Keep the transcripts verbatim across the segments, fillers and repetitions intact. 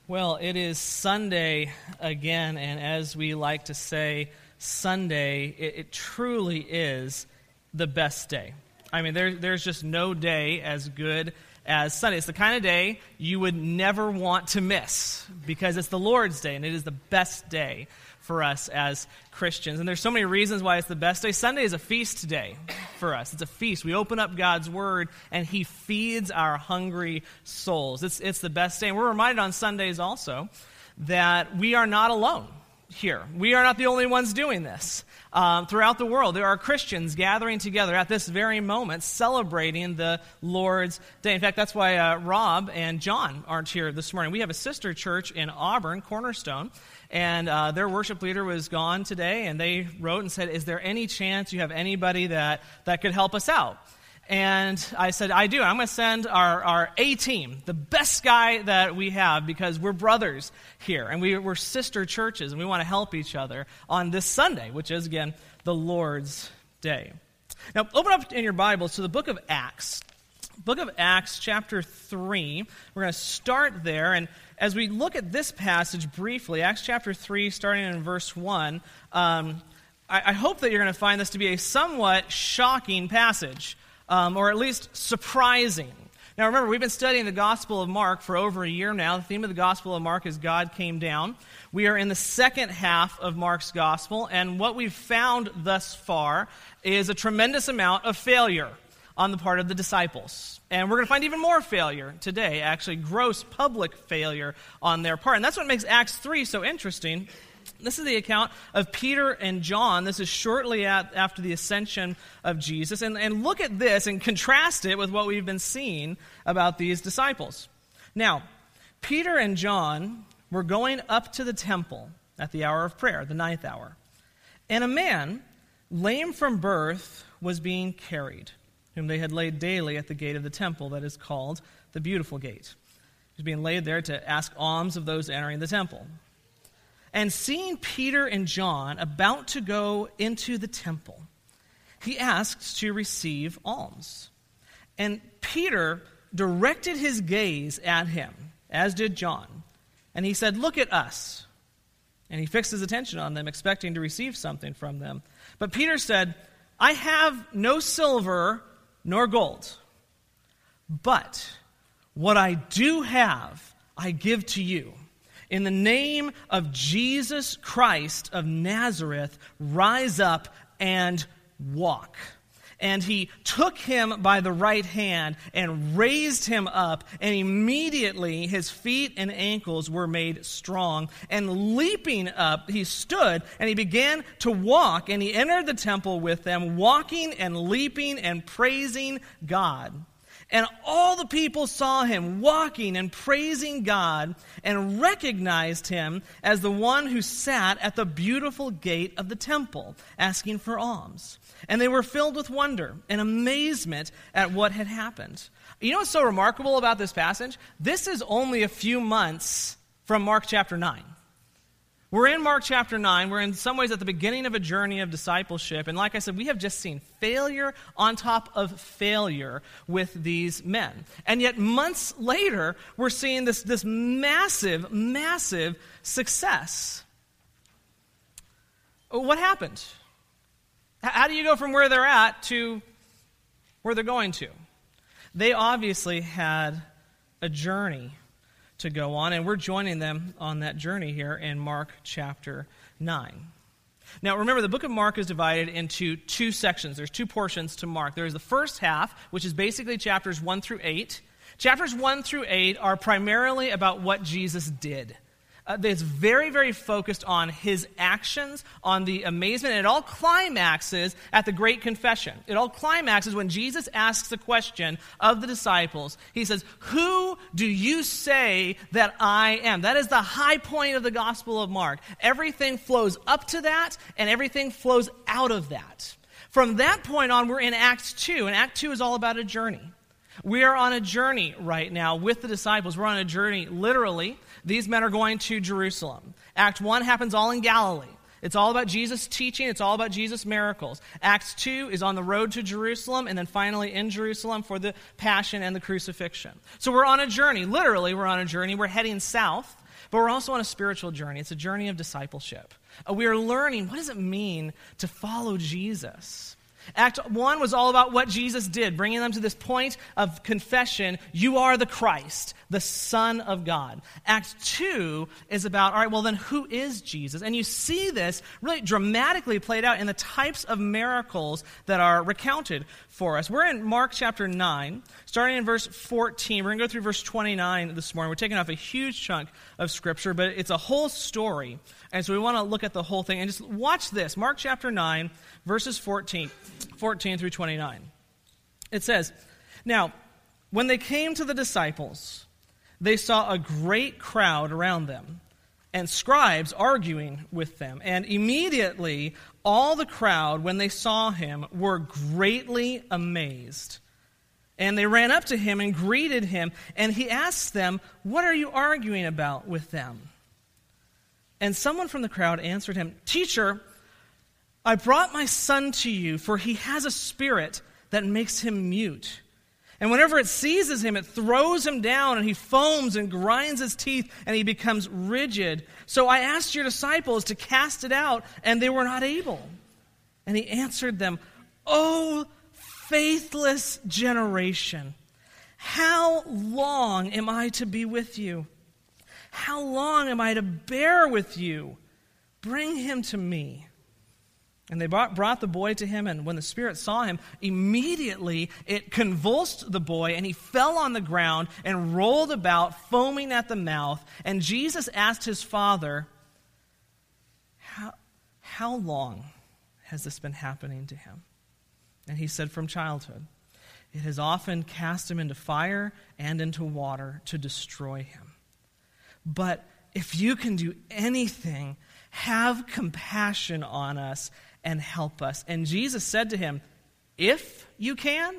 Well, it is Sunday again, and as we like to say, Sunday, it, it truly is the best day. I mean, there, there's just no day as good as Sunday. It's the kind of day you would never want to miss because it's the Lord's Day, and it is the best day for us as Christians. And there's so many reasons why it's the best day. Sunday is a feast day for us. It's a feast. We open up God's Word, and He feeds our hungry souls. It's, it's the best day. And we're reminded on Sundays also that we are not alone here. We are not the only ones doing this. Um, throughout the world, there are Christians gathering together at this very moment, celebrating the Lord's Day. In fact, that's why uh, Rob and John aren't here this morning. We have a sister church in Auburn, Cornerstone, and uh, their worship leader was gone today, and they wrote and said, is there any chance you have anybody that, that could help us out? And I said, I do. I'm going to send our, our A-team, the best guy that we have, because we're brothers here, and we, we're sister churches, and we want to help each other on this Sunday, which is, again, the Lord's Day. Now, open up in your Bibles to the book of Acts. Book of Acts, chapter three. We're going to start there, and as we look at this passage briefly, Acts chapter three, starting in verse one, um, I, I hope that you're going to find this to be a somewhat shocking passage. Um, or at least surprising. Now remember, we've been studying the Gospel of Mark for over a year now. The theme of the Gospel of Mark is God came down. We are in the second half of Mark's Gospel, and what we've found thus far is a tremendous amount of failure on the part of the disciples. And we're going to find even more failure today, actually gross public failure on their part. And that's what makes Acts three so interesting. This is the account of Peter and John. This is shortly at, after the ascension of Jesus. And, and look at this and contrast it with what we've been seeing about these disciples. Now, Peter and John were going up to the temple at the hour of prayer, the ninth hour. And a man, lame from birth, was being carried, whom they had laid daily at the gate of the temple that is called the Beautiful Gate. He was being laid there to ask alms of those entering the temple. And seeing Peter and John about to go into the temple, he asked to receive alms. And Peter directed his gaze at him, as did John. And he said, "Look at us." And he fixed his attention on them, expecting to receive something from them. But Peter said, "I have no silver nor gold, but what I do have, I give to you. In the name of Jesus Christ of Nazareth, rise up and walk." And he took him by the right hand and raised him up, and immediately his feet and ankles were made strong. And leaping up, he stood, and he began to walk, and he entered the temple with them, walking and leaping and praising God. And all the people saw him walking and praising God and recognized him as the one who sat at the beautiful gate of the temple, asking for alms. And they were filled with wonder and amazement at what had happened. You know what's so remarkable about this passage? This is only a few months from Mark chapter nine. We're in Mark chapter nine. We're in some ways at the beginning of a journey of discipleship. And like I said, we have just seen failure on top of failure with these men. And yet months later, we're seeing this, this massive, massive success. What happened? How do you go from where they're at to where they're going to? They obviously had a journey to go on, and we're joining them on that journey here in Mark chapter nine. Now, remember, the book of Mark is divided into two sections. There's two portions to Mark. There's the first half, which is basically chapters one through eight. Chapters one through eight are primarily about what Jesus did. Uh, it's very, very focused on his actions, on the amazement, and it all climaxes at the Great Confession. It all climaxes when Jesus asks the question of the disciples. He says, "Who do you say that I am?" That is the high point of the Gospel of Mark. Everything flows up to that, and everything flows out of that. From that point on, we're in Acts two, and Act two is all about a journey. We are on a journey right now with the disciples. We're on a journey, literally. These men are going to Jerusalem. Act one happens all in Galilee. It's all about Jesus' teaching. It's all about Jesus' miracles. Acts two is on the road to Jerusalem, and then finally in Jerusalem for the passion and the crucifixion. So we're on a journey. Literally, we're on a journey. We're heading south but we're also on a spiritual journey. It's a journey of discipleship. Uh, we are learning, what does it mean to follow Jesus? Act one was all about what Jesus did, bringing them to this point of confession, you are the Christ, the Son of God. Act two is about, all right, well then who is Jesus? And you see this really dramatically played out in the types of miracles that are recounted for us. We're in Mark chapter nine, starting in verse fourteen. We're going to go through verse twenty-nine this morning. We're taking off a huge chunk of Scripture, but it's a whole story. And so we want to look at the whole thing. And just watch this. Mark chapter nine, verses fourteen, fourteen through twenty-nine. It says, now, when they came to the disciples, they saw a great crowd around them, and scribes arguing with them. And immediately all the crowd, when they saw him, were greatly amazed. And they ran up to him and greeted him, and he asked them, what are you arguing about with them? And someone from the crowd answered him, Teacher, I brought my son to you, for he has a spirit that makes him mute. And whenever it seizes him, it throws him down, and he foams and grinds his teeth, and he becomes rigid. So I asked your disciples to cast it out, and they were not able. And he answered them, O faithless generation, how long am I to be with you? How long am I to bear with you? Bring him to me. And they brought, brought the boy to him, and when the spirit saw him, immediately it convulsed the boy, and he fell on the ground and rolled about, foaming at the mouth. And Jesus asked his father, how, how long has this been happening to him? And he said, from childhood. It has often cast him into fire and into water to destroy him. But if you can do anything, have compassion on us and help us. And Jesus said to him, if you can,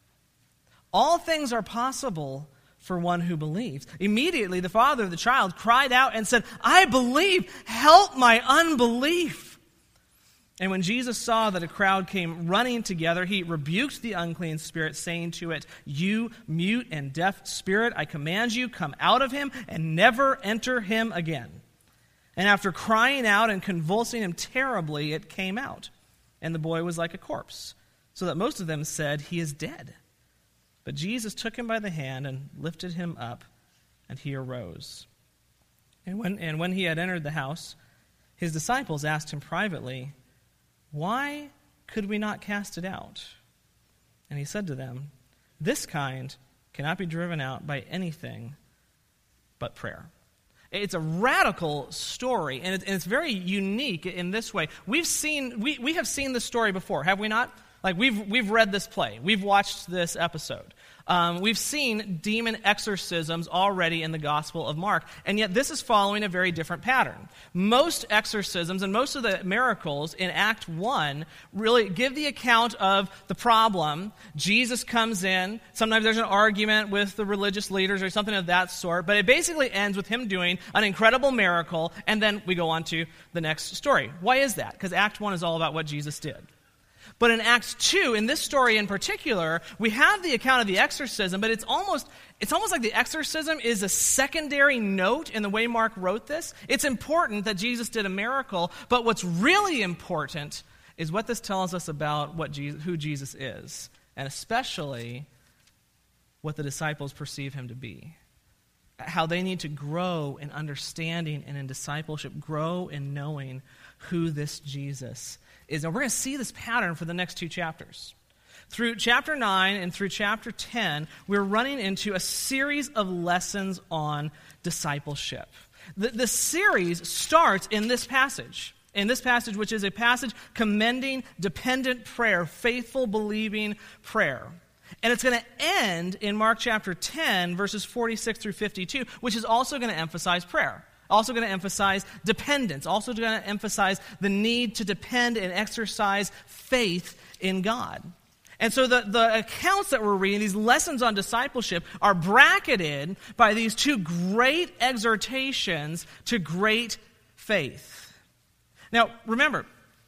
all things are possible for one who believes. Immediately the father of the child cried out and said, I believe, help my unbelief. And when Jesus saw that a crowd came running together, he rebuked the unclean spirit, saying to it, you mute and deaf spirit, I command you, come out of him and never enter him again. And after crying out and convulsing him terribly, it came out. And the boy was like a corpse, so that most of them said, he is dead. But Jesus took him by the hand and lifted him up, and he arose. And when, and when he had entered the house, his disciples asked him privately, why could we not cast it out? And he said to them, this kind cannot be driven out by anything but prayer. It's a radical story, and, it, and it's very unique in this way. We've seen, we, we have seen this story before, have we not? Like, we've we've read this play. We've watched this episode. Um, we've seen demon exorcisms already in the Gospel of Mark, and yet this is following a very different pattern. Most exorcisms and most of the miracles in Act one really give the account of the problem. Jesus comes in. Sometimes there's an argument with the religious leaders or something of that sort, but it basically ends with him doing an incredible miracle, and then we go on to the next story. Why is that? Because Act one is all about what Jesus did. But in Acts two, in this story in particular, we have the account of the exorcism, but it's almost it's almost like the exorcism is a secondary note in the way Mark wrote this. It's important that Jesus did a miracle, but what's really important is what this tells us about what Jesus, who Jesus is, and especially what the disciples perceive him to be. How they need to grow in understanding and in discipleship, grow in knowing who this Jesus is. And we're going to see this pattern for the next two chapters. Through chapter nine and through chapter ten, we're running into a series of lessons on discipleship. The, the series starts in this passage. In this passage, which is a passage commending dependent prayer, faithful, believing prayer. And it's going to end in Mark chapter ten, verses forty-six through fifty-two, which is also going to emphasize prayer. Also going to emphasize dependence. Also going to emphasize the need to depend and exercise faith in God. And so the, the accounts that we're reading, these lessons on discipleship, are bracketed by these two great exhortations to great faith. Now, remember,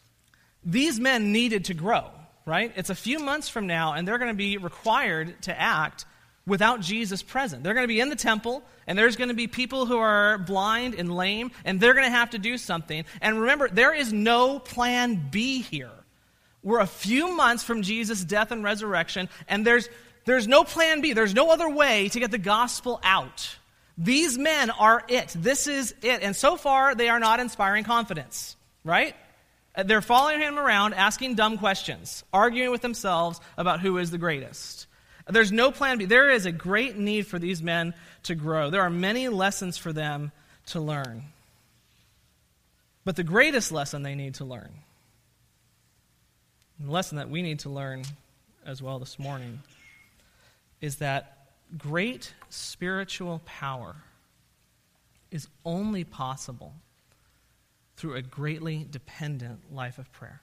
these men needed to grow, right? It's a few months from now, and they're going to be required to act without Jesus present. They're going to be in the temple, and there's going to be people who are blind and lame, and they're going to have to do something. And remember, there is no plan B here. We're a few months from Jesus' death and resurrection, and there's there's no plan B. There's no other way to get the gospel out. These men are it. This is it. And so far, they are not inspiring confidence, right? They're following him around, asking dumb questions, arguing with themselves about who is the greatest. There's no plan B. There is a great need for these men to grow. There are many lessons for them to learn. But the greatest lesson they need to learn, and the lesson that we need to learn as well this morning, is that great spiritual power is only possible through a greatly dependent life of prayer.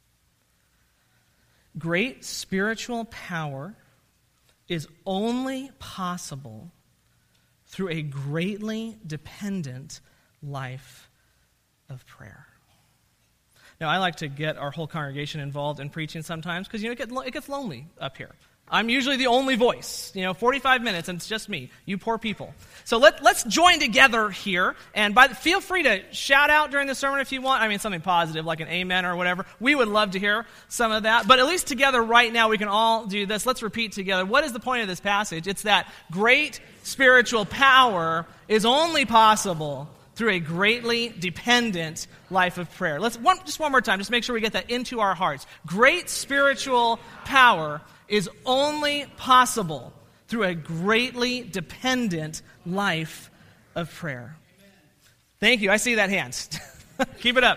Great spiritual power is only possible through a greatly dependent life of prayer. Now, I like to get our whole congregation involved in preaching sometimes because, you know, it, get, it gets lonely up here. I'm usually the only voice, you know, forty-five minutes, and it's just me, you poor people. So let, let's join together here, and by the, feel free to shout out during the sermon if you want. I mean, something positive, like an amen or whatever. We would love to hear some of that, but at least together right now we can all do this. Let's repeat together. What is the point of this passage? It's that great spiritual power is only possible through a greatly dependent life of prayer. Let's one, just one more time, just make sure we get that into our hearts. Great spiritual power is only possible through a greatly dependent life of prayer. Thank you. I see that hand. Keep it up.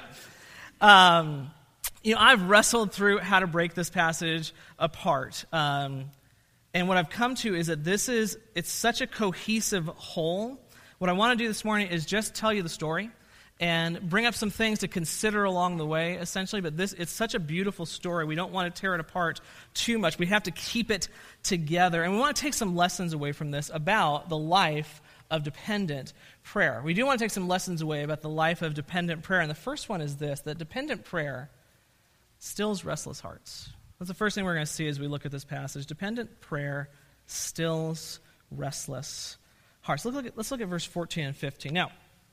Um, you know, I've wrestled through how to break this passage apart. Um, and what I've come to is that this is, it's such a cohesive whole. What I want to do this morning is just tell you the story and bring up some things to consider along the way, essentially. But this, it's such a beautiful story. We don't want to tear it apart too much. We have to keep it together. And we want to take some lessons away from this about the life of dependent prayer. We do want to take some lessons away about the life of dependent prayer. And the first one is this, that dependent prayer stills restless hearts. That's the first thing we're going to see as we look at this passage. Dependent prayer stills restless hearts. Let's look at, let's look at verse fourteen and fifteen. Now,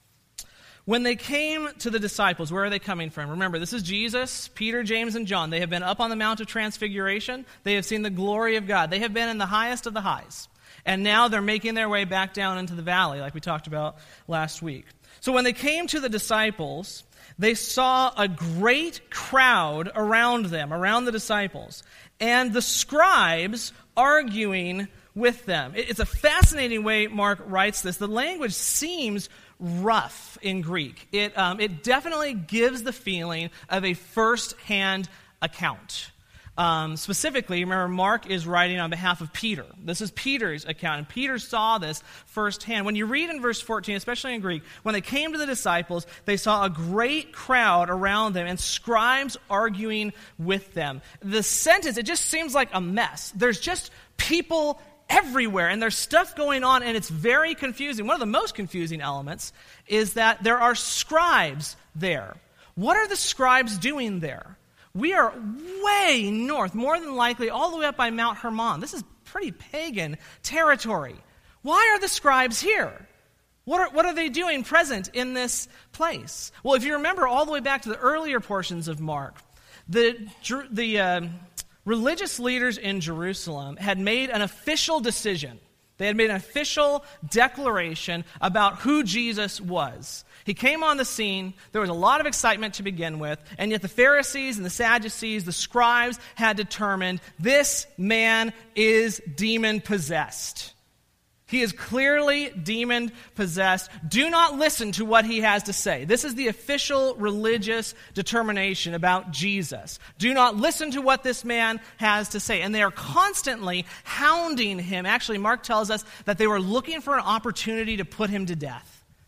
when they came to the disciples, where are they coming from? Remember, this is Jesus, Peter, James, and John. They have been up on the Mount of Transfiguration. They have seen the glory of God. They have been in the highest of the highs. And now they're making their way back down into the valley, like we talked about last week. So when they came to the disciples, they saw a great crowd around them, around the disciples, and the scribes arguing with them. It's a fascinating way Mark writes this. The language seems rough in Greek. It, um, it definitely gives the feeling of a first-hand account. Um, specifically, remember, Mark is writing on behalf of Peter. This is Peter's account, and Peter saw this firsthand. When you read in verse fourteen, especially in Greek, when they came to the disciples, they saw a great crowd around them and scribes arguing with them. The sentence, it just seems like a mess. There's just people everywhere, and there's stuff going on, and it's very confusing. One of the most confusing elements is that there are scribes there. What are the scribes doing there? We are way north, more than likely all the way up by Mount Hermon. This is pretty pagan territory. Why are the scribes here? What are, what are they doing present in this place? Well, if you remember all the way back to the earlier portions of Mark, the, the uh, religious leaders in Jerusalem had made an official decision. They had made an official declaration about who Jesus was. He came on the scene. There was a lot of excitement to begin with, and yet the Pharisees and the Sadducees, the scribes, had determined this man is demon-possessed. He is clearly demon-possessed. Do not listen to what he has to say. This is the official religious determination about Jesus. Do not listen to what this man has to say. And they are constantly hounding him. Actually, Mark tells us that they were looking for an opportunity to put him to death.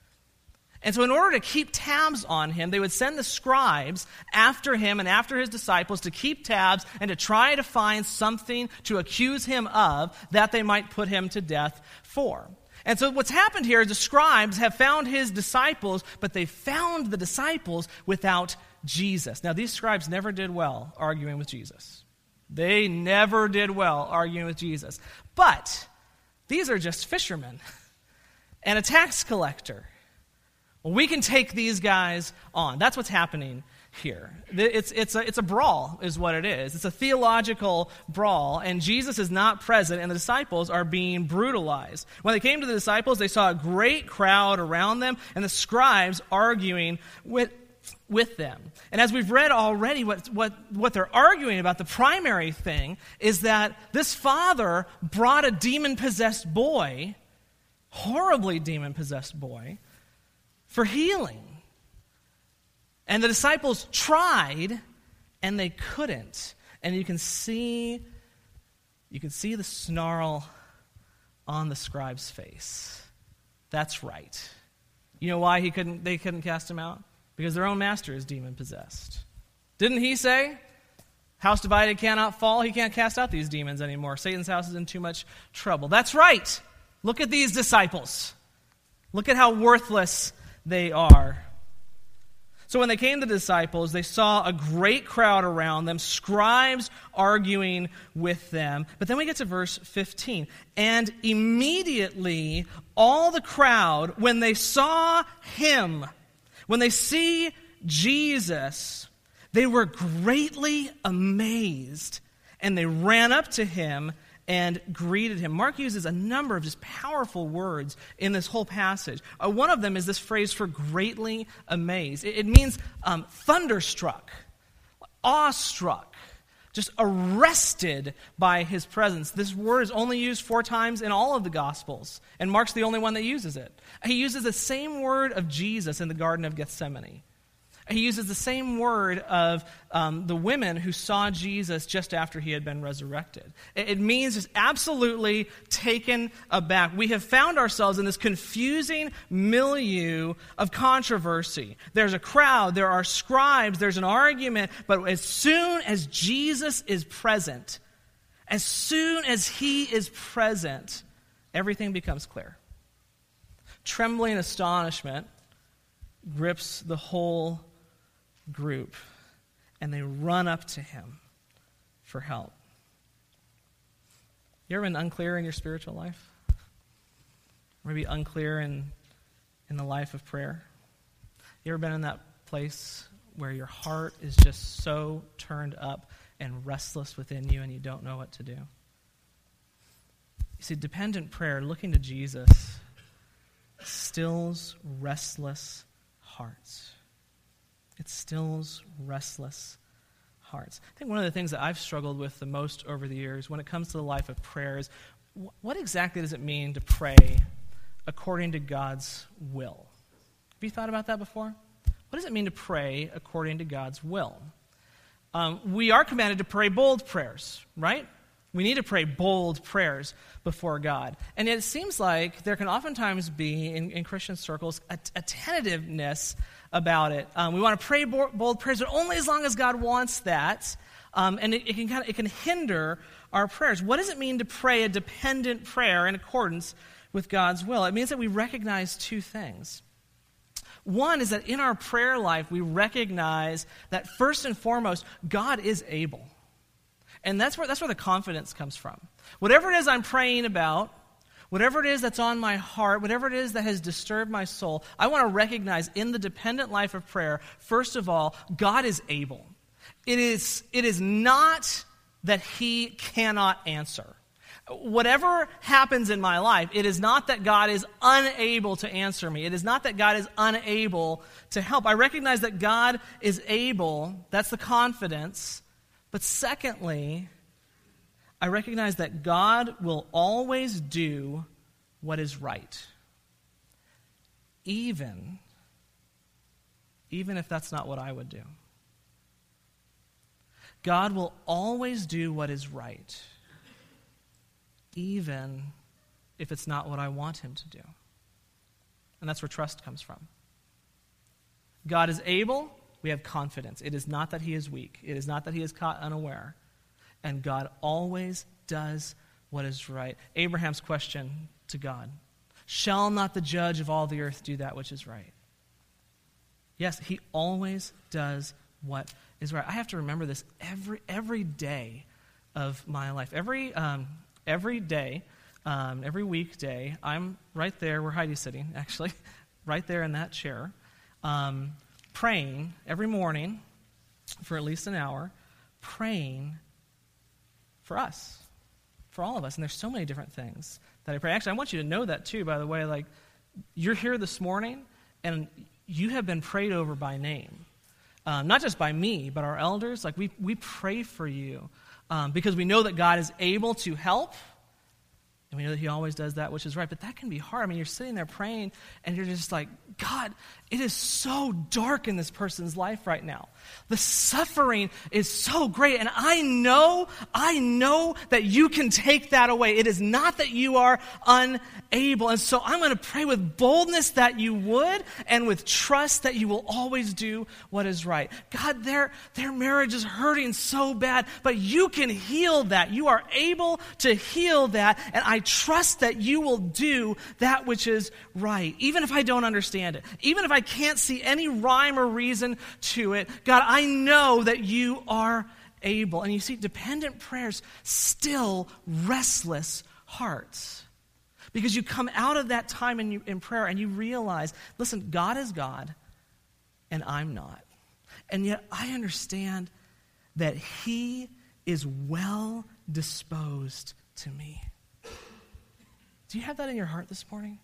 And so in order to keep tabs on him, they would send the scribes after him and after his disciples to keep tabs and to try to find something to accuse him of that they might put him to death for. And so what's happened here is the scribes have found his disciples, but they found the disciples without Jesus. Now, these scribes never did well arguing with Jesus. They never did well arguing with Jesus. But These are just fishermen and a tax collector. Well, we can take these guys on. That's what's happening here. It's, it's, a, it's a brawl is what it is. It's a theological brawl, and Jesus is not present, and the disciples are being brutalized. When they came to the disciples, they saw a great crowd around them, and the scribes arguing with, with them. And as we've read already, what, what, what they're arguing about, the primary thing, is that this father brought a demon-possessed boy, horribly demon-possessed boy, for healing. And the disciples tried, and they couldn't. And you can see, you can see the snarl on the scribe's face. That's right. You know why he couldn't? They couldn't cast him out? Because their own master is demon-possessed. Didn't he say, "House divided cannot fall"? He can't cast out these demons anymore. Satan's house is in too much trouble. That's right. Look at these disciples. Look at how worthless they are. So when they came to the disciples, they saw a great crowd around them, scribes arguing with them. But then we get to verse fifteen. And immediately all the crowd, when they saw him, when they see Jesus, they were greatly amazed, and they ran up to him and greeted him. Mark uses a number of just powerful words in this whole passage. Uh, one of them is this phrase for greatly amazed. It, it means um, thunderstruck, awestruck, just arrested by his presence. This word is only used four times in all of the Gospels, and Mark's the only one that uses it. He uses the same word of Jesus in the Garden of Gethsemane. He uses the same word of um, the women who saw Jesus just after he had been resurrected. It, it means just absolutely taken aback. We have found ourselves in this confusing milieu of controversy. There's a crowd, there are scribes, there's an argument, but as soon as Jesus is present, as soon as he is present, everything becomes clear. Trembling astonishment grips the whole group, and they run up to him for help. You ever been unclear in your spiritual life? Maybe unclear in, in the life of prayer? You ever been in that place where your heart is just so turned up and restless within you and you don't know what to do? You see, dependent prayer, looking to Jesus, stills restless hearts. It stills restless hearts. I think one of the things that I've struggled with the most over the years when it comes to the life of prayer is, what exactly does it mean to pray according to God's will? Have you thought about that before? What does it mean to pray according to God's will? Um, we are commanded to pray bold prayers, right? We need to pray bold prayers before God. And yet it seems like there can oftentimes be, in, in Christian circles, a, a tentativeness about it. Um, we want to pray bold prayers, but only as long as God wants that. Um, and it, it can kind of it can hinder our prayers. What does it mean to pray a dependent prayer in accordance with God's will? It means that we recognize two things. One is that in our prayer life, we recognize that first and foremost, God is able. And that's where that's where the confidence comes from. Whatever it is I'm praying about, whatever it is that's on my heart, whatever it is that has disturbed my soul, I want to recognize in the dependent life of prayer, first of all, God is able. It is, it is not that he cannot answer. Whatever happens in my life, it is not that God is unable to answer me. It is not that God is unable to help. I recognize that God is able. That's the confidence. But secondly, I recognize that God will always do what is right. Even, even if that's not what I would do. God will always do what is right, even if it's not what I want him to do. And that's where trust comes from. God is able, we have confidence. It is not that he is weak. It is not that he is caught unaware. And God always does what is right. Abraham's question to God, shall not the judge of all the earth do that which is right? Yes, he always does what is right. I have to remember this every every day of my life. Every um, every day um, every weekday, I'm right there where Heidi's sitting, actually, right there in that chair, um, praying every morning for at least an hour, praying for us, for all of us. And there's so many different things that I pray. Actually, I want you to know that too, by the way. Like, you're here this morning, and you have been prayed over by name. Um, not just by me, but our elders. Like, we, we pray for you um, because we know that God is able to help, and we know that he always does that which is right. But that can be hard. I mean, you're sitting there praying, and you're just like, God, it is so dark in this person's life right now. The suffering is so great, and I know, I know that you can take that away. It is not that you are unable. And so I'm going to pray with boldness that you would, and with trust that you will always do what is right. God, their, their marriage is hurting so bad, but you can heal that. You are able to heal that, and I trust that you will do that which is right, even if I don't understand it, even if I can't see any rhyme or reason to it. God, I know that you are able. And you see, dependent prayers still restless hearts, because you come out of that time in, you, in prayer and you realize, listen, God is God and I'm not. And yet I understand that he is well disposed to me. Do you have that in your heart this morning?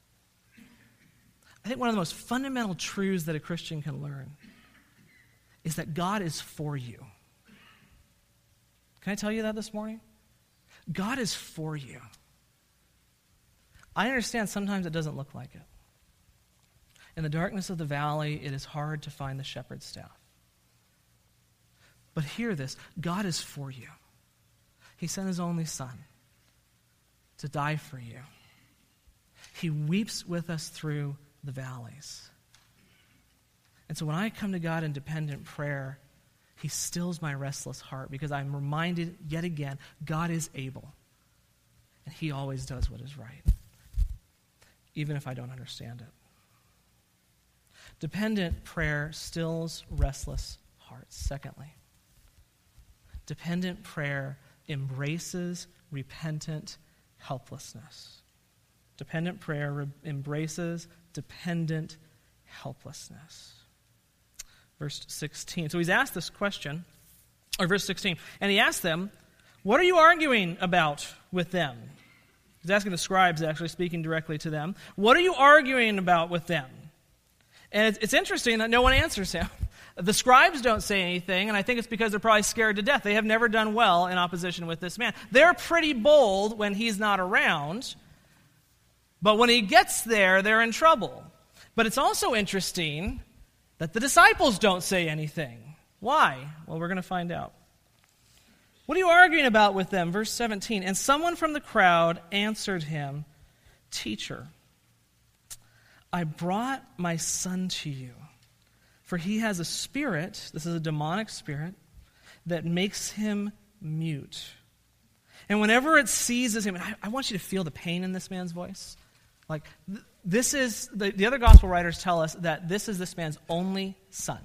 I think one of the most fundamental truths that a Christian can learn is that God is for you. Can I tell you that this morning? God is for you. I understand sometimes it doesn't look like it. In the darkness of the valley, it is hard to find the shepherd's staff. But hear this, God is for you. He sent his only son to die for you. He weeps with us through the valleys. And so when I come to God in dependent prayer, he stills my restless heart, because I'm reminded yet again, God is able. And he always does what is right, even if I don't understand it. Dependent prayer stills restless hearts. Secondly, dependent prayer embraces repentant helplessness. Dependent prayer re- embraces dependent helplessness. Verse sixteen. So he's asked this question, or verse sixteen, and he asked them, what are you arguing about with them? He's asking the scribes, actually speaking directly to them. What are you arguing about with them? And it's, it's interesting that no one answers him. The scribes don't say anything, and I think it's because they're probably scared to death. They have never done well in opposition with this man. They're pretty bold when he's not around, but when he gets there, they're in trouble. But it's also interesting that the disciples don't say anything. Why? Well, we're going to find out. What are you arguing about with them? Verse seventeen, and someone from the crowd answered him, Teacher, I brought my son to you, for he has a spirit, this is a demonic spirit, that makes him mute. And whenever it seizes him, and I, I want you to feel the pain in this man's voice. Like, th- this is, the, the other gospel writers tell us that this is this man's only son.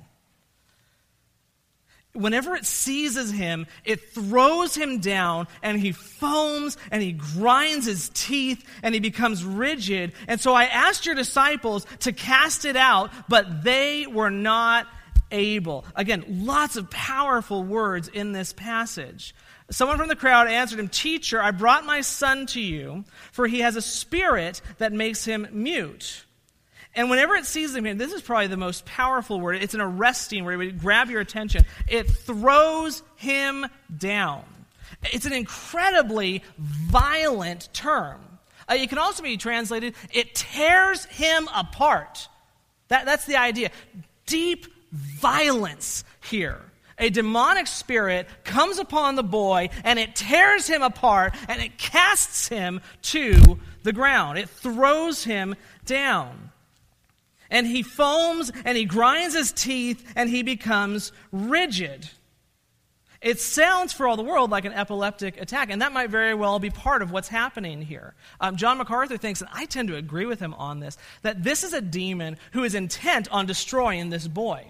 Whenever it seizes him, it throws him down, and he foams, and he grinds his teeth, and he becomes rigid. And so I asked your disciples to cast it out, but they were not able. Again, lots of powerful words in this passage. Someone from the crowd answered him, Teacher, I brought my son to you, for he has a spirit that makes him mute. And whenever it sees him, this is probably the most powerful word. It's an arresting word. It would grab your attention. It throws him down. It's an incredibly violent term. Uh, it can also be translated, it tears him apart. That, that's the idea. Deep violence here. A demonic spirit comes upon the boy, and it tears him apart, and it casts him to the ground. It throws him down. And he foams, and he grinds his teeth, and he becomes rigid. It sounds for all the world like an epileptic attack, and that might very well be part of what's happening here. Um, John MacArthur thinks, and I tend to agree with him on this, that this is a demon who is intent on destroying this boy.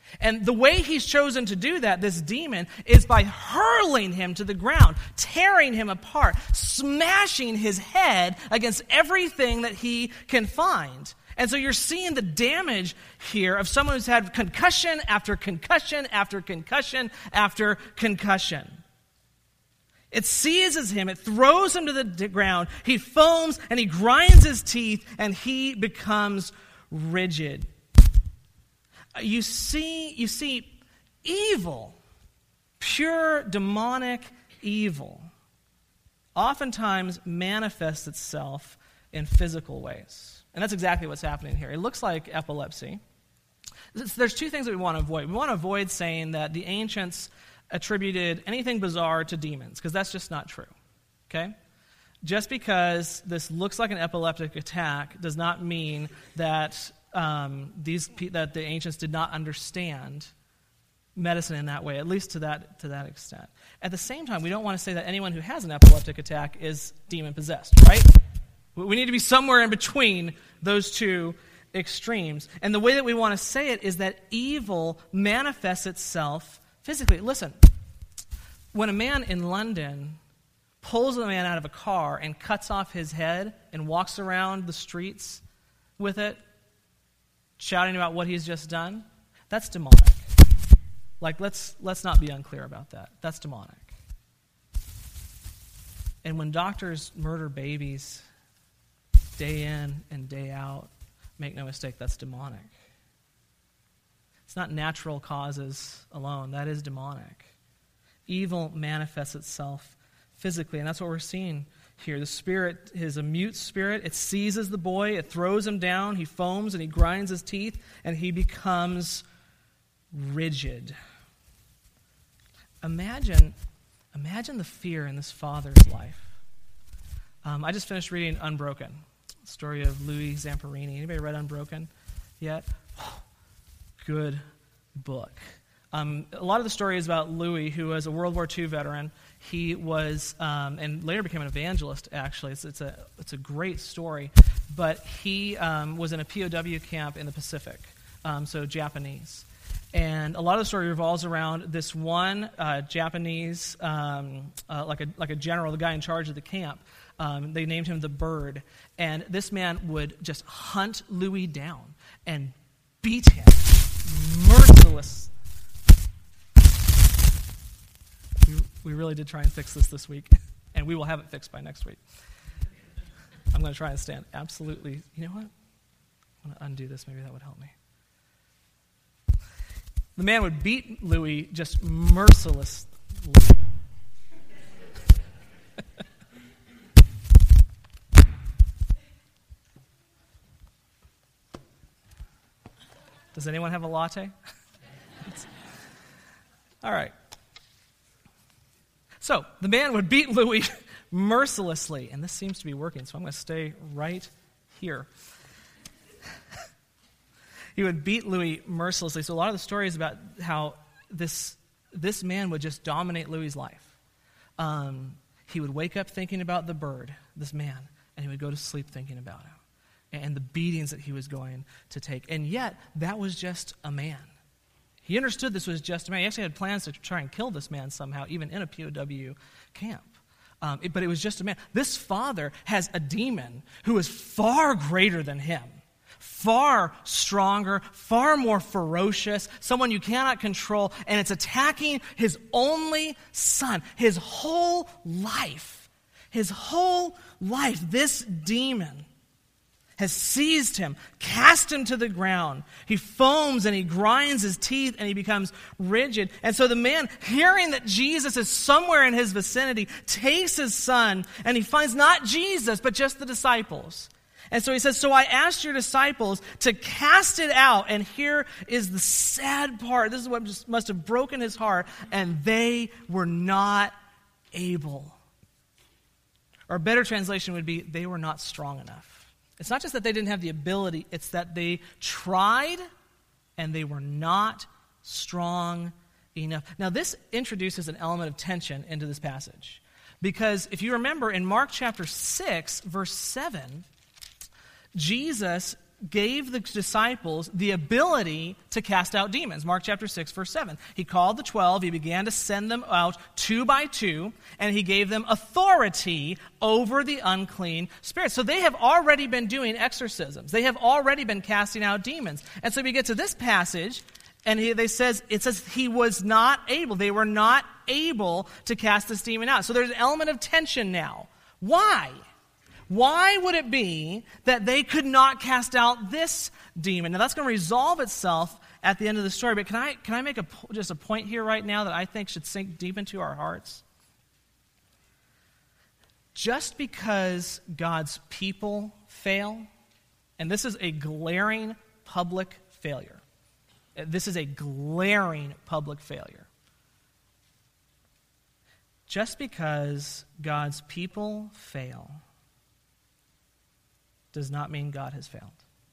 And the way he's chosen to do that, this demon, is by hurling him to the ground, tearing him apart, smashing his head against everything that he can find. And so you're seeing the damage here of someone who's had concussion after concussion after concussion after concussion. It seizes him, it throws him to the ground, he foams and he grinds his teeth and he becomes rigid. You see, you see, evil, pure demonic evil, oftentimes manifests itself in physical ways. And that's exactly what's happening here. It looks like epilepsy. There's two things that we want to avoid. We want to avoid saying that the ancients attributed anything bizarre to demons, because that's just not true, okay? Just because this looks like an epileptic attack does not mean that um, these that the ancients did not understand medicine in that way, at least to that to that extent. At the same time, we don't want to say that anyone who has an epileptic attack is demon-possessed, right? We need to be somewhere in between those two extremes. And the way that we want to say it is that evil manifests itself physically. Listen, when a man in London pulls a man out of a car and cuts off his head and walks around the streets with it, shouting about what he's just done, that's demonic. Like, let's let's not be unclear about that. That's demonic. And when doctors murder babies day in and day out, make no mistake, that's demonic. It's not natural causes alone. That is demonic. Evil manifests itself physically, and that's what we're seeing here. The spirit is a mute spirit. It seizes the boy. It throws him down. He foams and he grinds his teeth, and he becomes rigid. Imagine, imagine the fear in this father's life. Um, I just finished reading Unbroken, the story of Louis Zamperini. Anybody read Unbroken yet? Oh, good book. Um, a lot of the story is about Louis, who was a World War Two veteran. He was, um, and later became an evangelist, actually. It's, it's, a, it's a great story. But he um, was in a P O W camp in the Pacific, um, so Japanese. And a lot of the story revolves around this one uh, Japanese, um, uh, like a like a general, the guy in charge of the camp. Um, they named him the Bird. And this man would just hunt Louis down and beat him merciless. We, we really did try and fix this this week, and we will have it fixed by next week. I'm going to try and stand absolutely. You know what? I'm going to undo this. Maybe that would help me. The man would beat Louis just mercilessly. Does anyone have a latte? All right. So, the man would beat Louis mercilessly, and this seems to be working, so I'm going to stay right here. He would beat Louis mercilessly. So a lot of the story is about how this this man would just dominate Louis's life. Um, he would wake up thinking about the Bird, this man, and he would go to sleep thinking about him and the beatings that he was going to take. And yet, that was just a man. He understood this was just a man. He actually had plans to try and kill this man somehow, even in a P O W camp. Um, it, but it was just a man. This father has a demon who is far greater than him. Far stronger, far more ferocious, someone you cannot control, and it's attacking his only son. His whole life, his whole life, this demon has seized him, cast him to the ground. He foams and he grinds his teeth and he becomes rigid. And so the man, hearing that Jesus is somewhere in his vicinity, takes his son and he finds not Jesus, but just the disciples. And so he says, so I asked your disciples to cast it out. And here is the sad part. This is what just must have broken his heart. And they were not able. Or a better translation would be, they were not strong enough. It's not just that they didn't have the ability. It's that they tried and they were not strong enough. Now this introduces an element of tension into this passage. Because if you remember in Mark chapter six, verse seven, Jesus gave the disciples the ability to cast out demons. Mark chapter six, verse seven. He called the twelve, he began to send them out two by two, and he gave them authority over the unclean spirits. So they have already been doing exorcisms. They have already been casting out demons. And so we get to this passage, and he, they says, it says he was not able. They were not able to cast this demon out. So there's an element of tension now. Why? Why would it be that they could not cast out this demon? Now that's going to resolve itself at the end of the story, but can I can I make a just a point here right now that I think should sink deep into our hearts? Just because God's people fail, and this is a glaring public failure. This is a glaring public failure. Just because God's people fail does not mean God has failed.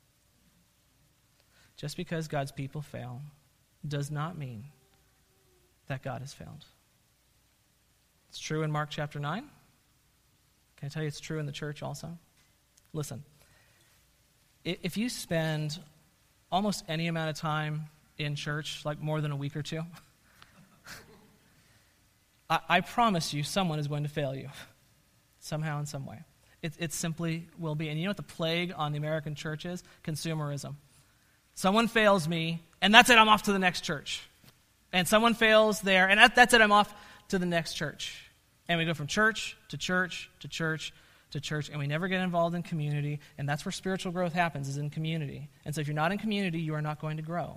Just because God's people fail does not mean that God has failed. It's true in Mark chapter nine. Can I tell you it's true in the church also? Listen, if you spend almost any amount of time in church, like more than a week or two, I, I promise you someone is going to fail you somehow in some way. It, it simply will be. And you know what the plague on the American church is? Consumerism. Someone fails me, and that's it, I'm off to the next church. And someone fails there, and that, that's it, I'm off to the next church. And we go from church to church to church to church, and we never get involved in community, and that's where spiritual growth happens, is in community. And so if you're not in community, you are not going to grow.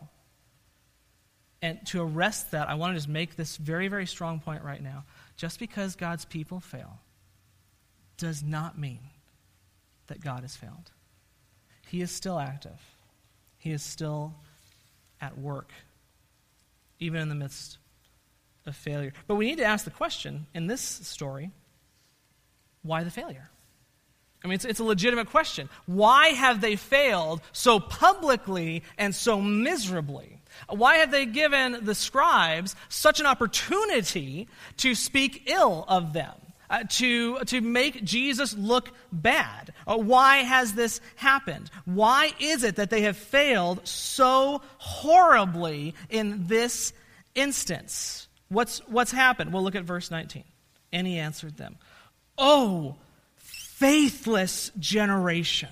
And to arrest that, I want to just make this very, very strong point right now. Just because God's people fail does not mean that God has failed. He is still active. He is still at work, even in the midst of failure. But we need to ask the question in this story, why the failure? I mean, it's, it's a legitimate question. Why have they failed so publicly and so miserably? Why have they given the scribes such an opportunity to speak ill of them? Uh, to, to make Jesus look bad? Uh, why has this happened? Why is it that they have failed so horribly in this instance? What's, what's happened? Well, look at verse nineteen. And he answered them, "Oh, faithless generation,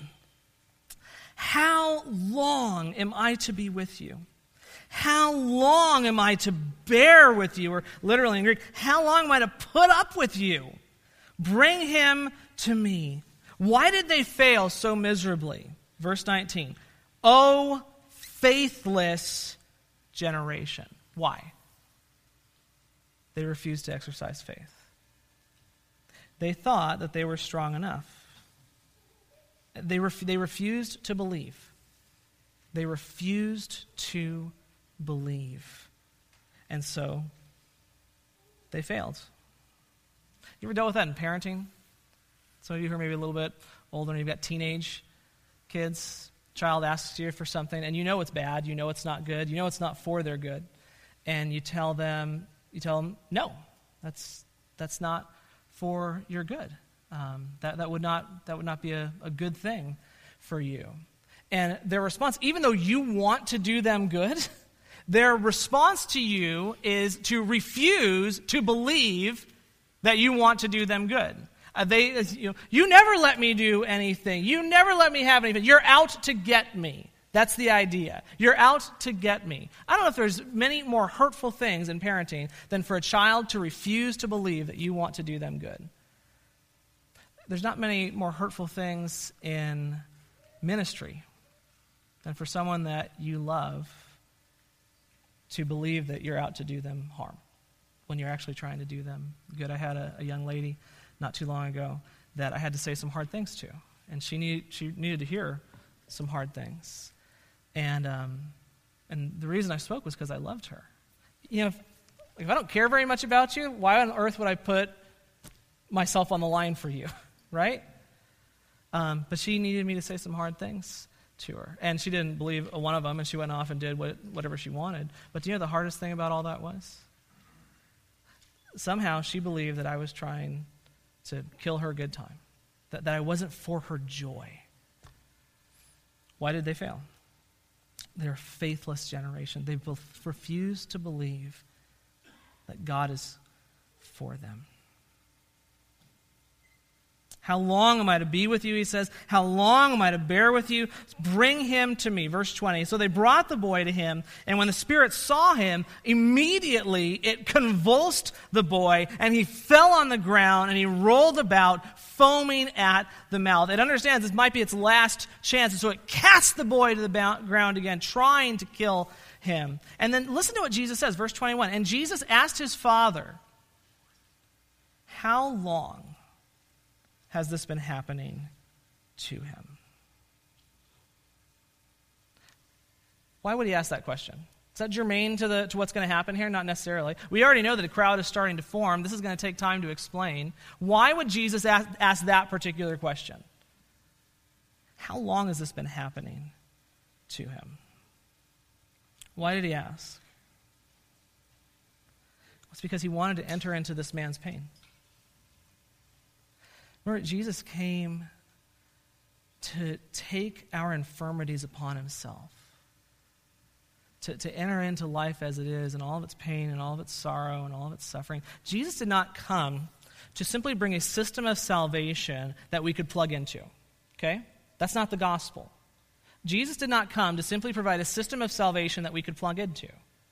how long am I to be with you? How long am I to bear with you?" Or literally in Greek, how long am I to put up with you? Bring him to me. Why did they fail so miserably? Verse nineteen. Oh, faithless generation. Why? They refused to exercise faith. They thought that they were strong enough. They, ref- they refused to believe. They refused to believe. And so, they failed. You ever dealt with that in parenting? Some of you who are maybe a little bit older and you've got teenage kids. Child asks you for something and you know it's bad, you know it's not good, you know it's not for their good. And you tell them, you tell them, no, that's that's not for your good. Um, that, that would not that would not be a, a good thing for you. And their response, even though you want to do them good, their response to you is to refuse to believe that you want to do them good. Uh, they, you know, you never let me do anything. You never let me have anything. You're out to get me. That's the idea. You're out to get me. I don't know if there's many more hurtful things in parenting than for a child to refuse to believe that you want to do them good. There's not many more hurtful things in ministry than for someone that you love to believe that you're out to do them harm when you're actually trying to do them good. I had a, a young lady not too long ago that I had to say some hard things to, and she need, she needed to hear some hard things. And um, and the reason I spoke was because I loved her. You know, if, if I don't care very much about you, why on earth would I put myself on the line for you, right? Um, but she needed me to say some hard things to her. And she didn't believe one of them, and she went off and did what, whatever she wanted. But do you know the hardest thing about all that was? Somehow she believed that I was trying to kill her good time, that, that I wasn't for her joy. Why did they fail? They're a faithless generation. They refuse to believe that God is for them. How long am I to be with you, he says. How long am I to bear with you? Bring him to me. Verse twenty. So they brought the boy to him, and when the spirit saw him, immediately it convulsed the boy, and he fell on the ground, and he rolled about, foaming at the mouth. It understands this might be its last chance, and so it cast the boy to the ba- ground again, trying to kill him. And then listen to what Jesus says, verse twenty-one. And Jesus asked his father, how long has this been happening to him? Why would he ask that question? Is that germane to the to what's going to happen here? Not necessarily. We already know that a crowd is starting to form. This is going to take time to explain. Why would Jesus ask, ask that particular question? How long has this been happening to him? Why did he ask? It's because he wanted to enter into this man's pain. Remember, Jesus came to take our infirmities upon himself, to, to enter into life as it is and all of its pain and all of its sorrow and all of its suffering. Jesus did not come to simply bring a system of salvation that we could plug into, okay? That's not the gospel. Jesus did not come to simply provide a system of salvation that we could plug into.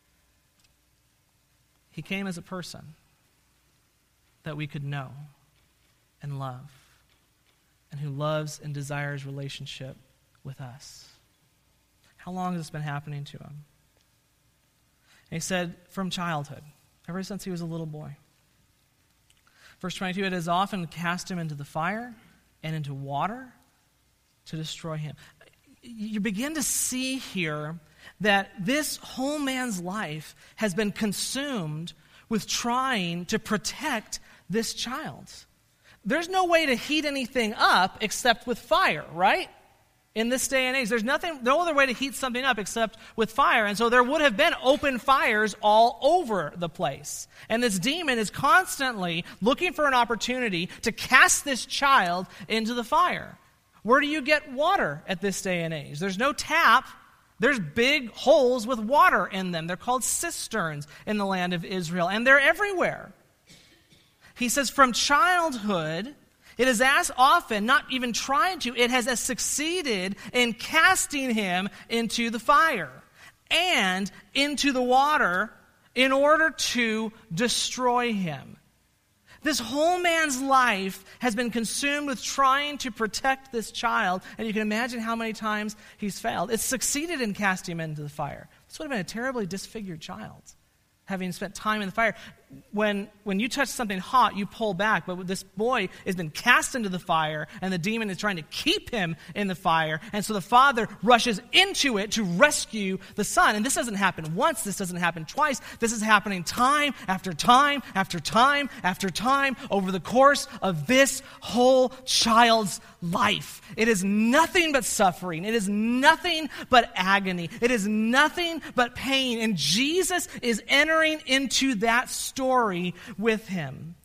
He came as a person that we could know and love, and who loves and desires relationship with us. How long has this been happening to him? And he said, from childhood, ever since he was a little boy. Verse twenty-two, it has often cast him into the fire and into water to destroy him. You begin to see here that this whole man's life has been consumed with trying to protect this child. There's no way to heat anything up except with fire, right? In this day and age, there's nothing, no other way to heat something up except with fire. And so there would have been open fires all over the place. And this demon is constantly looking for an opportunity to cast this child into the fire. Where do you get water at this day and age? There's no tap. There's big holes with water in them. They're called cisterns in the land of Israel, and they're everywhere. He says, from childhood, it has as often, not even tried to, it has succeeded in casting him into the fire and into the water in order to destroy him. This whole man's life has been consumed with trying to protect this child, and you can imagine how many times he's failed. It's succeeded in casting him into the fire. This would have been a terribly disfigured child, having spent time in the fire. When when you touch something hot, you pull back. But this boy has been cast into the fire, and the demon is trying to keep him in the fire. And so the father rushes into it to rescue the son. And this doesn't happen once. This doesn't happen twice. This is happening time after time after time after time over the course of this whole child's life. It is nothing but suffering. It is nothing but agony. It is nothing but pain. And Jesus is entering into that story with him.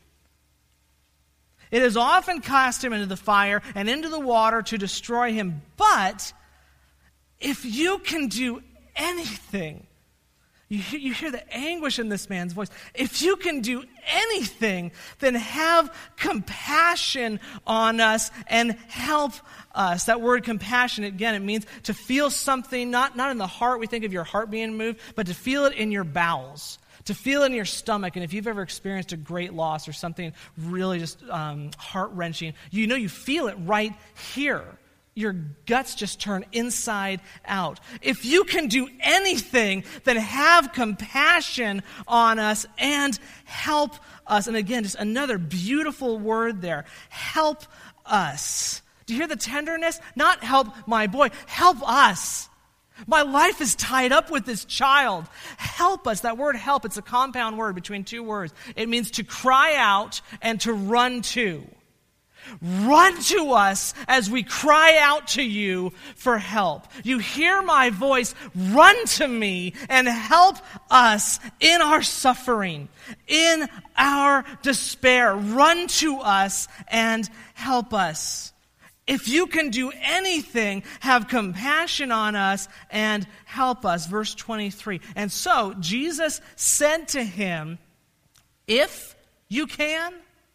It has often cast him into the fire and into the water to destroy him. But if you can do anything, you hear, you hear the anguish in this man's voice. If you can do anything, then have compassion on us and help us. That word compassion, again, it means to feel something, not, not in the heart. We think of your heart being moved, but to feel it in your bowels. To feel it in your stomach. And if you've ever experienced a great loss or something really just um, heart-wrenching, you know you feel it right here. Your guts just turn inside out. If you can do anything, then have compassion on us and help us. And again, just another beautiful word there. Help us. Do you hear the tenderness? Not help my boy. Help us. My life is tied up with this child. Help us. That word help, it's a compound word between two words. It means to cry out and to run to. Run to us as we cry out to you for help. You hear my voice. Run to me and help us in our suffering, in our despair. Run to us and help us. If you can do anything, have compassion on us and help us. Verse twenty-three. And so Jesus said to him, if you can,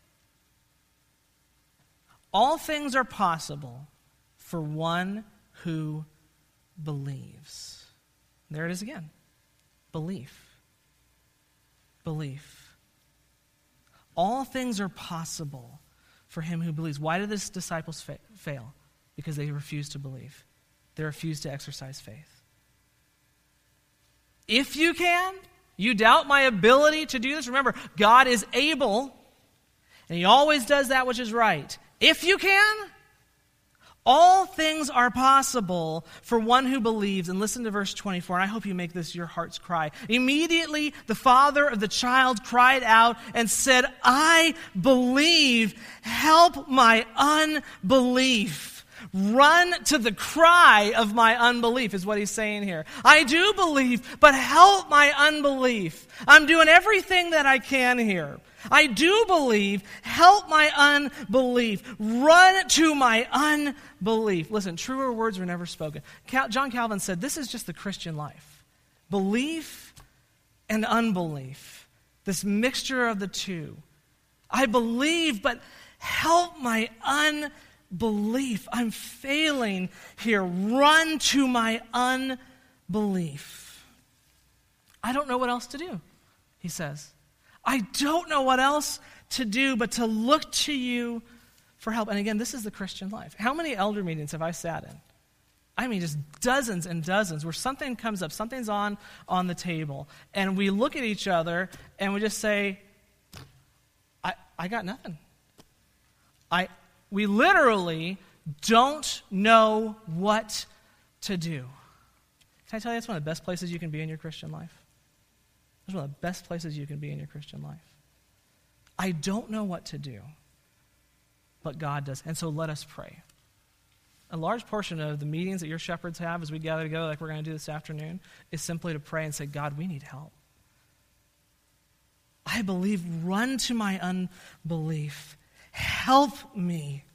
all things are possible for one who believes. There it is again. Belief. Belief. All things are possible for him who believes. Why did the disciples fa- fail? Because they refused to believe. They refused to exercise faith. If you can, you doubt my ability to do this. Remember, God is able, and he always does that which is right. If you can, all things are possible for one who believes. And listen to verse twenty-four, and I hope you make this your heart's cry. Immediately the father of the child cried out and said, I believe, help my unbelief. Run to the cry of my unbelief is what he's saying here. I do believe, but help my unbelief. I'm doing everything that I can here. I do believe, help my unbelief. Run to my unbelief. Listen, truer words were never spoken. Cal- John Calvin said, this is just the Christian life. Belief and unbelief. This mixture of the two. I believe, but help my unbelief. I'm failing here. Run to my unbelief. I don't know what else to do, he says. I don't know what else to do but to look to you for help. And again, this is the Christian life. How many elder meetings have I sat in? I mean, just dozens and dozens where something comes up, something's on, on the table, and we look at each other and we just say, I, I got nothing. I, we literally don't know what to do. Can I tell you, that's one of the best places you can be in your Christian life? It's one of the best places you can be in your Christian life. I don't know what to do, but God does. And so let us pray. A large portion of the meetings that your shepherds have as we gather together, like we're going to do this afternoon, is simply to pray and say, God, we need help. I believe, run to my unbelief. Help me.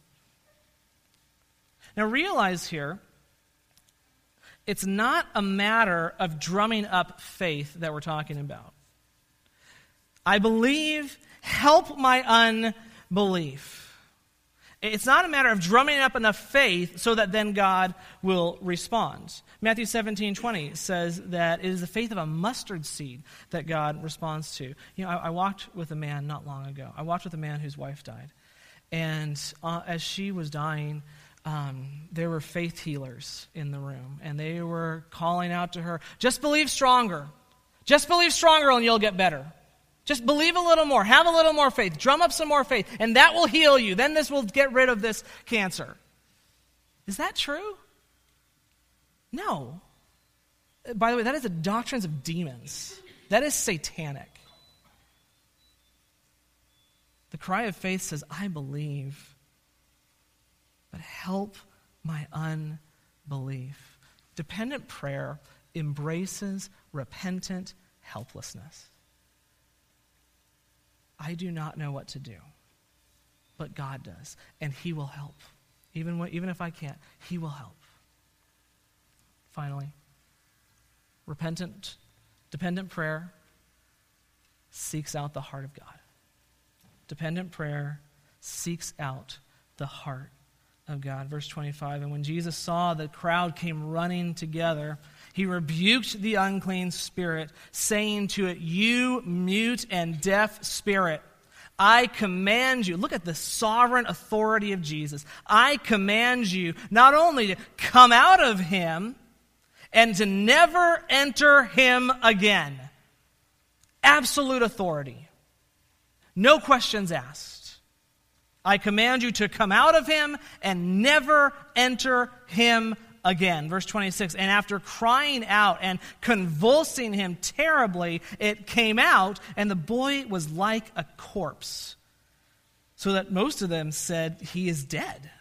Now realize here, it's not a matter of drumming up faith that we're talking about. I believe, help my unbelief. It's not a matter of drumming up enough faith so that then God will respond. Matthew seventeen twenty says that it is the faith of a mustard seed that God responds to. You know, I, I walked with a man not long ago. I walked with a man whose wife died. And uh, as she was dying, Um, there were faith healers in the room, and they were calling out to her, just believe stronger. Just believe stronger and you'll get better. Just believe a little more. Have a little more faith. Drum up some more faith, and that will heal you. Then this will get rid of this cancer. Is that true? No. By the way, that is the doctrines of demons. That is satanic. The cry of faith says, I believe, but help my unbelief. Dependent prayer embraces repentant helplessness. I do not know what to do, but God does, and he will help. Even when, even if I can't, he will help. Finally, repentant, dependent prayer seeks out the heart of God. Dependent prayer seeks out the heart of God. Verse twenty-five, and when Jesus saw the crowd came running together, he rebuked the unclean spirit, saying to it, you mute and deaf spirit, I command you, look at the sovereign authority of Jesus, I command you not only to come out of him and to never enter him again. Absolute authority. No questions asked. I command you to come out of him and never enter him again. Verse twenty-six, and after crying out and convulsing him terribly, it came out, and the boy was like a corpse, so that most of them said, he is dead.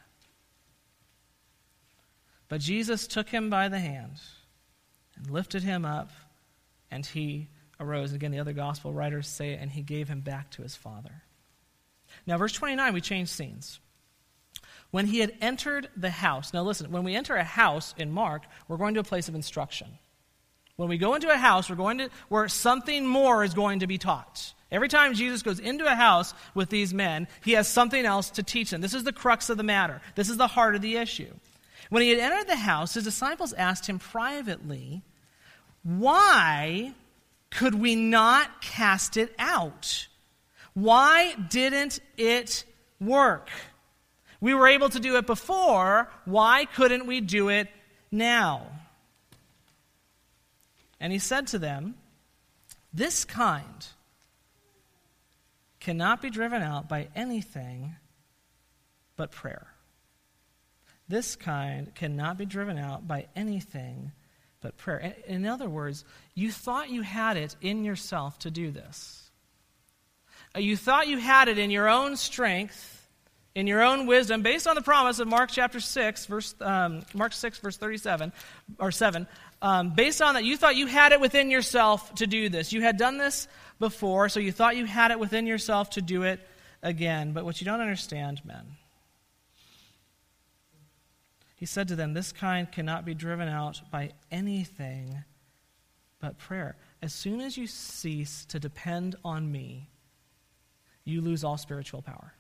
But Jesus took him by the hand and lifted him up, and he arose. Again, the other gospel writers say, and he gave him back to his father. Now, verse twenty-nine, we change scenes. when he had entered the house. Now listen, when we enter a house in Mark, we're going to a place of instruction. When we go into a house, we're going to where something more is going to be taught. Every time Jesus goes into a house with these men, he has something else to teach them. This is the crux of the matter. This is the heart of the issue. When he had entered the house, his disciples asked him privately, "Why could we not cast it out? Why didn't it work? We were able to do it before. Why couldn't we do it now?" And he said to them, "This kind cannot be driven out by anything but prayer." This kind cannot be driven out by anything but prayer. In other words, you thought you had it in yourself to do this. You thought you had it in your own strength, in your own wisdom, based on the promise of Mark chapter six, verse um, Mark six, verse thirty-seven or seven. Um, based on that, you thought you had it within yourself to do this. You had done this before, so you thought you had it within yourself to do it again. But what you don't understand, men, he said to them, "This kind cannot be driven out by anything but prayer." As soon as you cease to depend on me, you lose all spiritual power.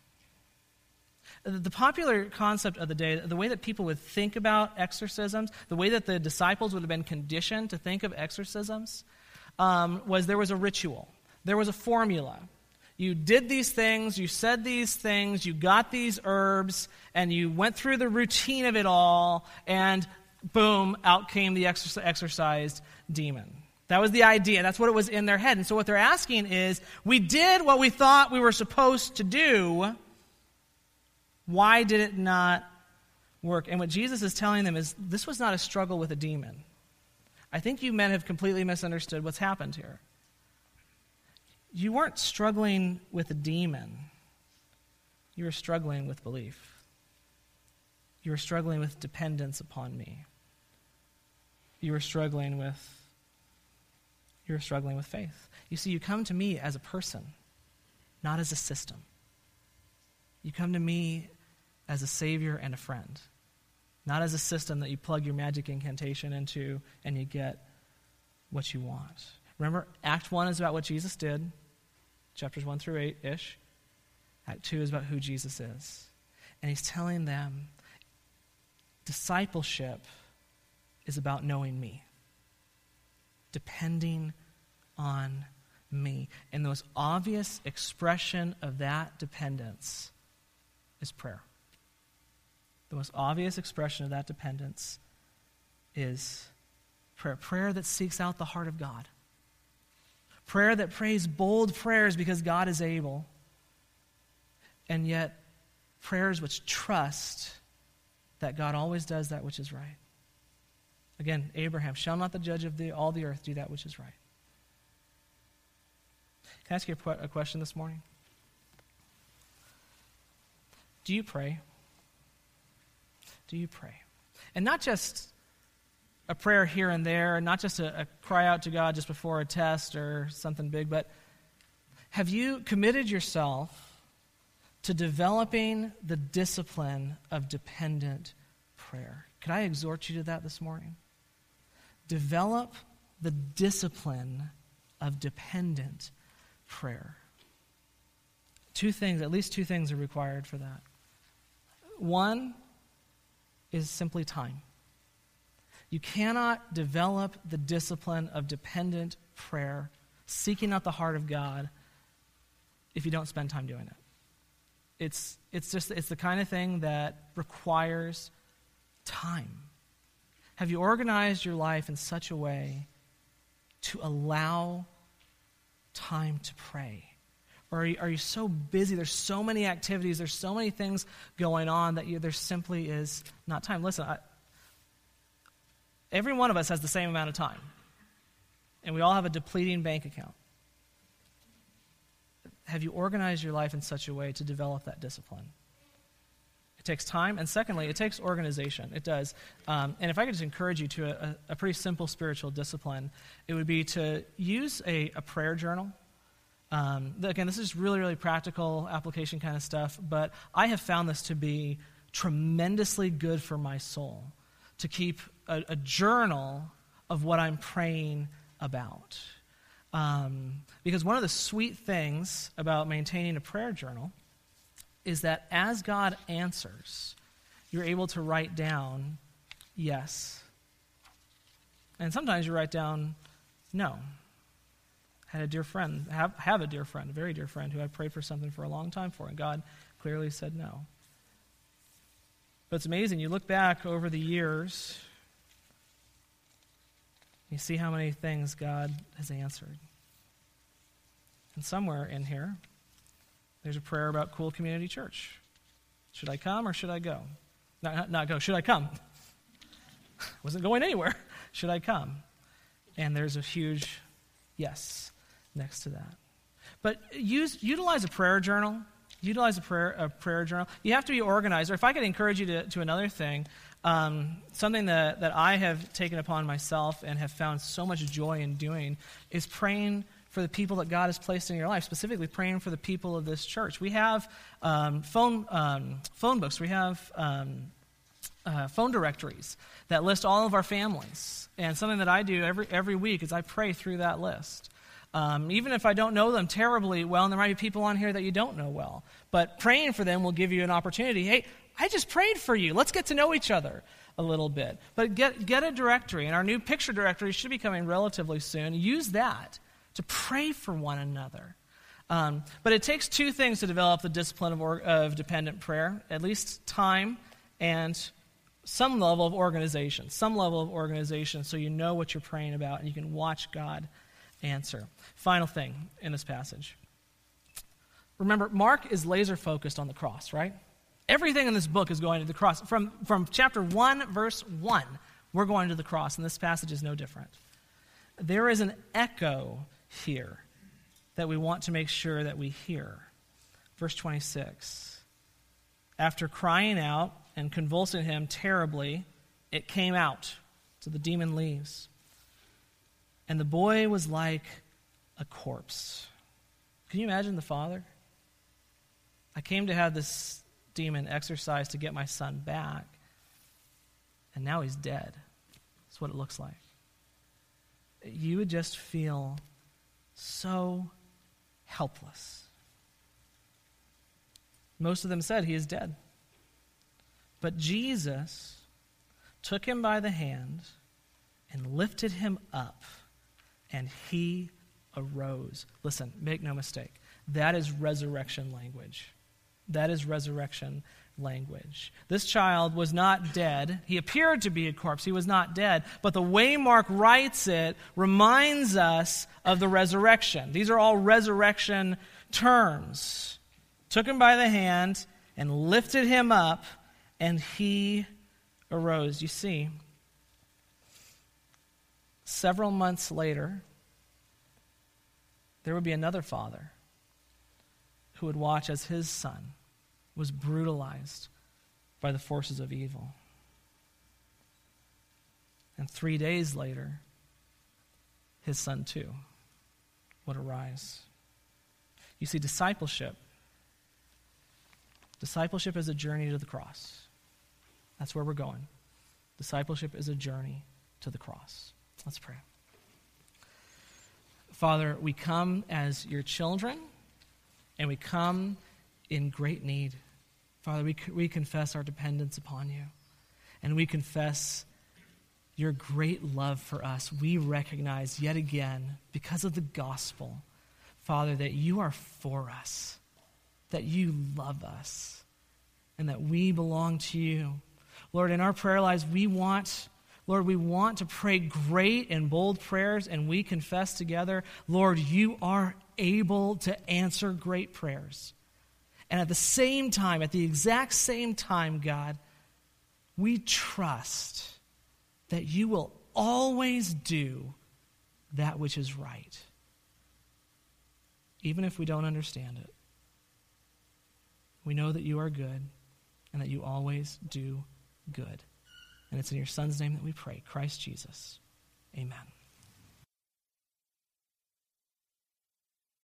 The popular concept of the day, the way that people would think about exorcisms, the way that the disciples would have been conditioned to think of exorcisms, um, was there was a ritual. There was a formula. You did these things, you said these things, you got these herbs, and you went through the routine of it all, and boom, out came the exor- exorcised demon. That was the idea. That's what it was in their head. And so what they're asking is, we did what we thought we were supposed to do. Why did it not work? And what Jesus is telling them is, this was not a struggle with a demon. I think you men have completely misunderstood what's happened here. You weren't struggling with a demon. You were struggling with belief. You were struggling with dependence upon me. You were struggling with you were struggling with faith. You see, you come to me as a person, not as a system. You come to me as a savior and a friend, not as a system that you plug your magic incantation into and you get what you want. Remember, Act one is about what Jesus did, chapters one through eight-ish. Act two is about who Jesus is. And he's telling them, discipleship is about knowing me, depending on me. And the most obvious expression of that dependence is prayer. The most obvious expression of that dependence is prayer. Prayer that seeks out the heart of God. Prayer that prays bold prayers because God is able. And yet, prayers which trust that God always does that which is right. Again, Abraham, shall not the judge of the, all the earth do that which is right? Can I ask you a, a question this morning? Do you pray? Do you pray? And not just a prayer here and there, not just a, a cry out to God just before a test or something big, but have you committed yourself to developing the discipline of dependent prayer? Could I exhort you to that this morning? Develop the discipline of dependent prayer. Two things, at least two things are required for that. One is simply time. You cannot develop the discipline of dependent prayer, seeking out the heart of God, if you don't spend time doing it. It's it's just it's the kind of thing that requires time. Have you organized your life in such a way to allow time to pray? Or are you, are you so busy? There's so many activities. There's so many things going on that you, there simply is not time. Listen, I, every one of us has the same amount of time. And we all have a depleting bank account. Have you organized your life in such a way to develop that discipline? It takes time. And secondly, it takes organization. It does. Um, and if I could just encourage you to a, a pretty simple spiritual discipline, it would be to use a, a prayer journal. Um, again, this is really, really practical application kind of stuff, but I have found this to be tremendously good for my soul to keep a, a journal of what I'm praying about. Um, because one of the sweet things about maintaining a prayer journal is that as God answers, you're able to write down yes. And sometimes you write down no. I had a dear friend, have, have a dear friend, a very dear friend, who I prayed for something for a long time for, and God clearly said no. But it's amazing. You look back over the years, you see how many things God has answered. And somewhere in here, there's a prayer about Cool Community Church. Should I come or should I go? Not, not, not go. Should I come? Wasn't going anywhere. Should I come? And there's a huge yes next to that. But use utilize a prayer journal. Utilize a prayer a prayer journal. You have to be organized. Or if I could encourage you to, to another thing, um, something that, that I have taken upon myself and have found so much joy in doing is praying for the people that God has placed in your life, specifically praying for the people of this church. We have um, phone um, phone books. We have um, uh, phone directories that list all of our families. And something that I do every every week is I pray through that list. Um, even if I don't know them terribly well, and there might be people on here that you don't know well, but praying for them will give you an opportunity. Hey, I just prayed for you. Let's get to know each other a little bit. But get get a directory, and our new picture directory should be coming relatively soon. Use that to pray for one another. Um, but it takes two things to develop the discipline of, or, of dependent prayer, at least time and some level of organization, some level of organization so you know what you're praying about and you can watch God answer. Final thing in this passage. Remember, Mark is laser focused on the cross, right? Everything in this book is going to the cross. From, from chapter one, verse one, we're going to the cross, and this passage is no different. There is an echo here that we want to make sure that we hear. Verse twenty-six. After crying out and convulsing him terribly, it came out. So the demon leaves. And the boy was like a corpse. Can you imagine the father? I came to have this demon exorcised to get my son back, and now he's dead. That's what it looks like. You would just feel so helpless. Most of them said he is dead. But Jesus took him by the hand and lifted him up, and he arose. Listen, make no mistake. That is resurrection language. That is resurrection language. This child was not dead. He appeared to be a corpse. He was not dead. But the way Mark writes it reminds us of the resurrection. These are all resurrection terms. Took him by the hand and lifted him up, and he arose. You see, several months later, there would be another father who would watch as his son was brutalized by the forces of evil. And three days later, his son too would arise. You see, discipleship, discipleship is a journey to the cross. That's where we're going. Discipleship is a journey to the cross. Let's pray. Father, we come as your children, and we come in great need. Father, we, we confess our dependence upon you, and we confess your great love for us. We recognize yet again, because of the gospel, Father, that you are for us, that you love us, and that we belong to you. Lord, in our prayer lives, we want, Lord, we want to pray great and bold prayers, and we confess together, Lord, you are able to answer great prayers. And at the same time, at the exact same time, God, we trust that you will always do that which is right, even if we don't understand it. We know that you are good and that you always do good. And it's in your Son's name that we pray, Christ Jesus. Amen.